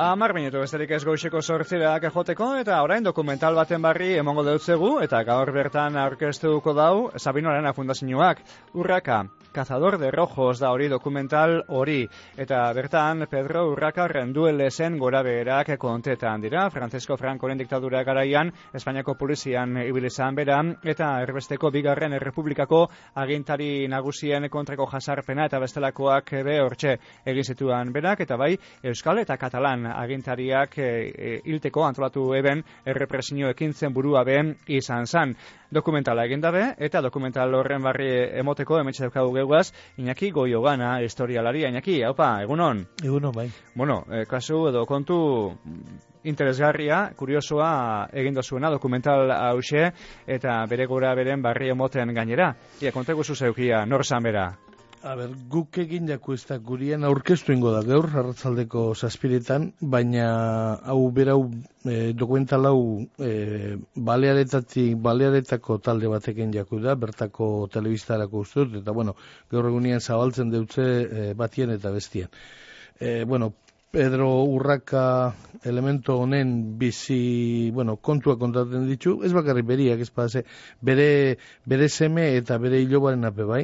Minutu besterik ez goizeko 8 joteko, eta orain dokumental baten barri emongo deutzegu, eta gaur bertan aurkeztuko dau Sabino Arana Fundazioak. Urraka, Cazador de Rojos da hori dokumental hori, eta bertan Pedro Urraka renduelezen gora beherak kontetan dira. Francisco Francoren diktadura garaian Espainiako polizian ibilizan bera, eta erbesteko bigarren errepublikako agintari nagusien kontrako jasarpena eta bestelakoak be hortxe egin zituen berak, eta bai Euskal eta Katalan agintariak hilteko antolatu eben errepresio ekintzen burua ben izan zan. Dokumentala egin dabe, eta dokumental horren barri emoteko emetxe daukagu geugaz, Iñaki Goiogana, historialaria. Iñaki, haupa, egunon? Egunon, bai. Bueno, kasu edo kontu interesgarria, kuriosoa egin dozuena dokumental hause, eta bere gora beren barri emoten gainera. Ia, kontegu zuzeukia, nor zan bera? A ber, guk egin jako ez da gurien aurkeztu ingo da gaur, arratzaldeko 7:00, baina hau berau dokumental hau balearetako talde batekin jako da, bertako telebistarako uste dut, eta bueno, gaur egunean zabaltzen deutze batien eta bestien. Pedro Urraka elemento honen bizi, kontua kontatzen ditu, ez bakarrik beriak, ez padase, bere seme eta bere hilobaren ape bai,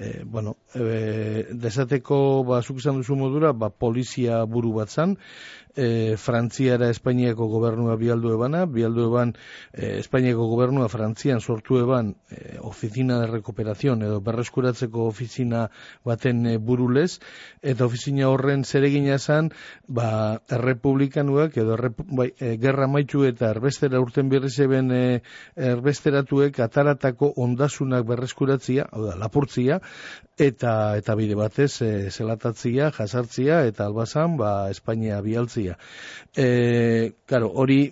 desateko, zuk izan duzu modura, polizia buru bat zan, Frantziara Espainiako gobernua bialdu eban Espainiako gobernua Frantzian sortu eban oficina de recuperación edo berreskuratzeko ofizina baten burulez, eta ofizina horren zeregina zan, errepublikanuak edo gerra maitu eta erbestera urten berriz eben erbesteratuek ataratako ondasunak berreskuratzia, hau da, lapurtzia, eta bide batez zelatatzia, jasartzia, eta albazan, Espainia bialtzia. Hori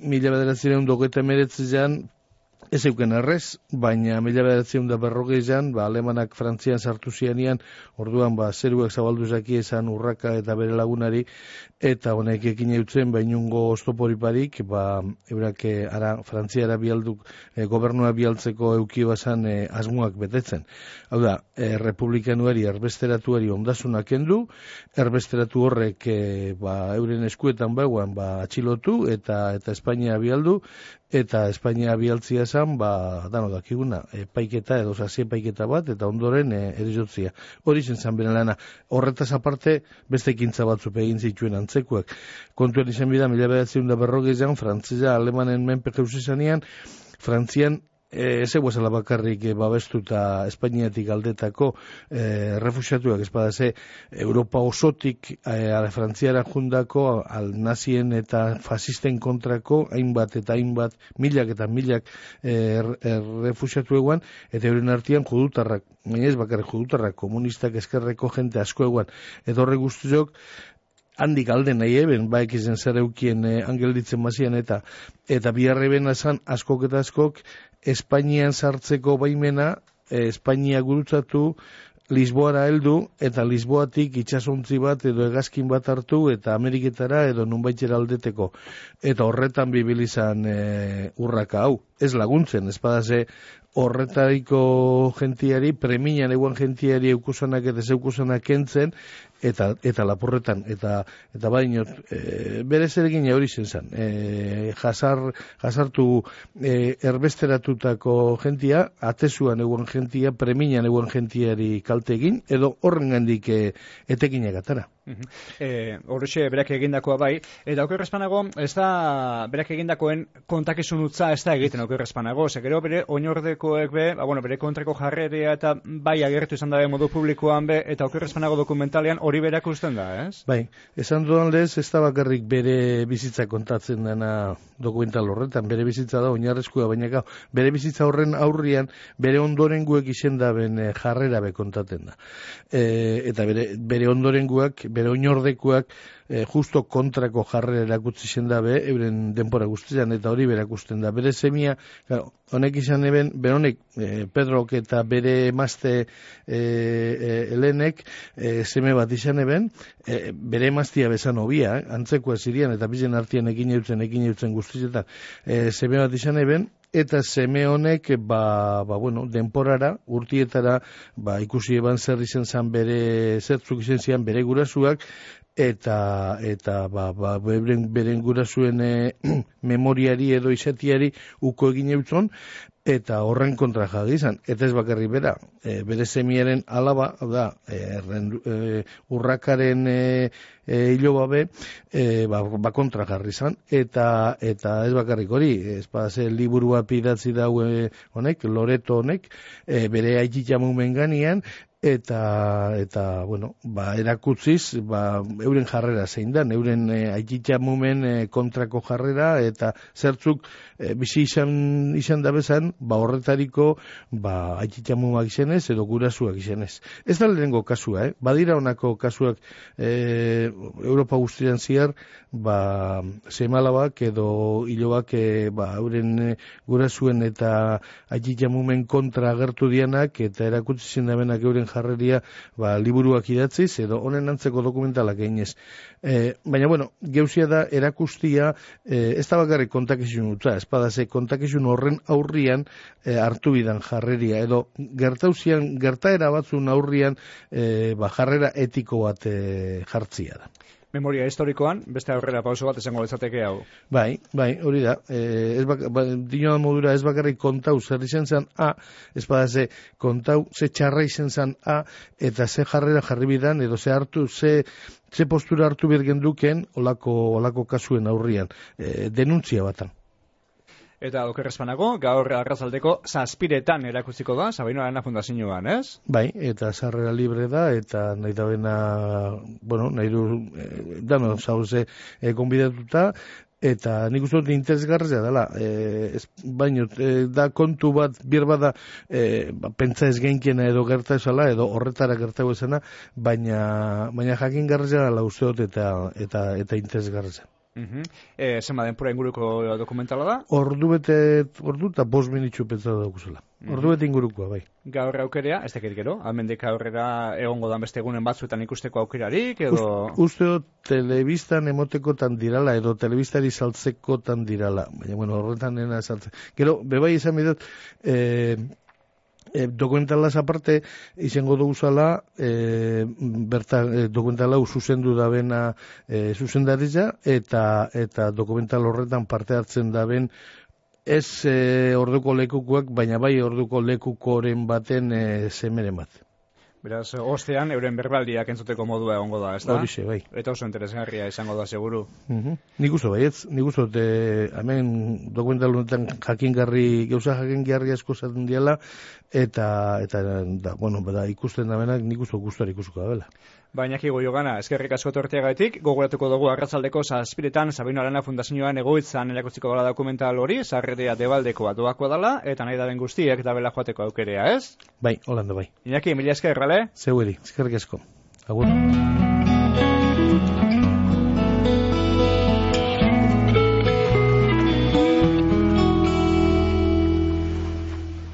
1929 ez euken errez, baina 1940 alemanak Frantzian sartu zianian, orduan zeruak zabalduzaki esan Urraka eta bere lagunari, eta honek ekin eutzen bainungo oztoporiparik, eurak Frantziara bialduk, gobernua bialtzeko eukibazan asmoak betetzen. Hau da, republikanuari, erbesteratuari ondasunak kendu, erbesteratu horrek euren eskuetan atxilotu, eta Espainia bialdu, eta Espainia bialtzia zan, dano dakiguna, epaiketa edo epaiketa bat, eta ondoren erizotzia. Hori zen bere lana. Horretaz aparte, beste ekintza batzuk egin zituen antzekuak. Kontuen izan bida, 1940 frantzia alemanen menpe jauzizanean, Frantzian ez eguazela bakarrik babestuta Espainiatik aldetako refusiatuak, espadase Europa osotik Frantziara jundako nazien eta fasisten kontrako hainbat eta hainbat milak eta milak refusiatu eguan, eta euren artean judutarrak, ez bakarrik judutarrak, komunistak, eskerreko jente asko eguan, eta horre guztiok handik alde nahi eben, izen zer eukien angelditzen mazian, eta biharreben esan askok eta askok Espainian sartzeko baimena, Espainia gurutzatu, Lisboara heldu, eta Lisboatik itsasontzi bat edo hegazkin bat hartu, eta Ameriketara edo nunbaitera aldeteko. Eta horretan bibilizan Urraka hau. Ez laguntzen, ez badase horretariko gentiari, preminan eguan gentiari eukusanak eta zeukusanak kentzen, eta lapurretan, eta bainot, bere zeregin hori zen, jasartu erbesteratutako gentia, atezuan eguan gentia, preminan eguan gentiari kalte egin, edo horren gandik etekinak atara. Horrexe berak egindakoa bai, eta okerrezpanago, ez da berak egindakoen kontakizun utza ez da egiten okerrezpanago, gero bere oinordekoek bere kontrako jarrerea eta bai agertu izan dabe modu publikoan eta okerrezpanago dokumentalean hori berak usten da, ez? Bai, esan dudan lez, ez da bakarrik bere bizitza kontatzen dena dokumental horretan, bere bizitza da oinarrezkoa, baina bere bizitza horren aurrian, bere ondorenguek izendaben jarrera kontaten da. Eta bere ondorenguak, bere oinordekuak, justo kontrako jarrera erakutsi zendabe, euren denpora guztian, eta hori berakusten da. Bere semia, honek izan eben, honek, Pedrok eta bere emazte Helenek, seme bat izan eben, bere emaztia bezan obia, antzekoa zirian, eta bizen artian ekin eutzen guztietan, seme bat izan eben, eta seme honek, bueno, denporara, urtietara, ikusi eban zer izen zan bere, zertzuk izen zian bere gurasuak, eta beren gurasuen memoriari edo izatiari uko egin eutzon, eta horren kontra jagi izan, eta ez bakarri bera, bere semiaren alaba, da, urrakaren hilobabe, kontra jarri izan, eta ez bakarrik hori, ez liburua pidatzi dau honek, Loreto honek, bere aititzamumen ganian, eta bueno, erakutziz, euren jarrera zein da, euren aititzamumen kontrako jarrera, eta zertzuk bizi izan da bezan, horretariko aititzamumak izenez, edo gurasuak izenez. Ez da lehenengo kasua, badira honako kasuak Europa guztian ziar, semalabak edo hilobak euren gurasuen eta aititzamumen kontra agertu dianak, eta erakutzi zindabenak euren jarreria liburuak idatziz, edo honen antzeko dokumentalak eginez. Baina, bueno, geuzia da erakustia, ez da bakarrik kontakizun utza, espadase kontakizun horren aurrian hartu bidan jarreria, edo gertaera batzun aurrian jarrera etiko bat jartzia da. Memoria historikoan, beste aurrera pauso bat esango bezateke hau. Bai, hori da. Dinoan modura ez bakarrik kontau zer izen zen ez badase kontau ze txarra izen zen eta ze jarrera jarri bidan, edo ze postura hartu birgen duken olako kasuen aurrian. Denuntzia batan. Eta okerrezpanago, gaur arratsaldeko 7:00 erakutsiko da, Sabino Arana Fundazioan, ez? Bai, eta sarrera libre da, eta nahi da bena, bueno, nahi du, dano, zauze, konbidatuta, eta nik uste dut interesgarria dela, baino, da kontu bat, bir bada, pentsa ez geinkena edo gerta esala, edo horretara gertago esena, baina jakin garria dela uste dut eta interesgarria. Zenba denpora inguruko dokumentala da? Ordu eta 5 minutxu pentsa daukuzela. Ordu bete ingurukoa, bai. Gaur aukerea, ez dakit gero, almendik aurrera egongo da beste egunen batzuetan ikusteko aukerarik, edo... Uste dut, telebistan emotekotan dirala, edo telebistari saltzekotan dirala. Baina, bueno, horretan nena saltze. Gero, bebai izan bidot, dokumentalaz aparte izango dugu zala dokumentala zuzendu dabena zuzendaritza eta dokumental horretan parte hartzen daben ez orduko lekukoak, baina bai orduko lekukoren baten semeren bat. Beraz, ostean, euren berbaldiak entzuteko modua egongo da, ez da? Horixe, bai. Eta oso interesgarria izango da, seguru. Nik uste, baietz. Nik uste, hemen dokumental honetan gauza jakingarri asko zaten diala, eta bueno, ikusten da benak nik uste guztuari ikusuko da bela. Baina kigo gana, eskerrik asko torteagaitik, gogoratuko dugu arratsaldeko 7:00 Sabino Arana Fundazioan egoitzan erakutsiko dela dokumental hori, sarrerea debaldekoa doakoa dela, eta nahi daben guztiek dabela joateko aukerea, ez? Bai, holanda bai. Iñaki, mila esker, Zeueri, eskerrik asko. Agur.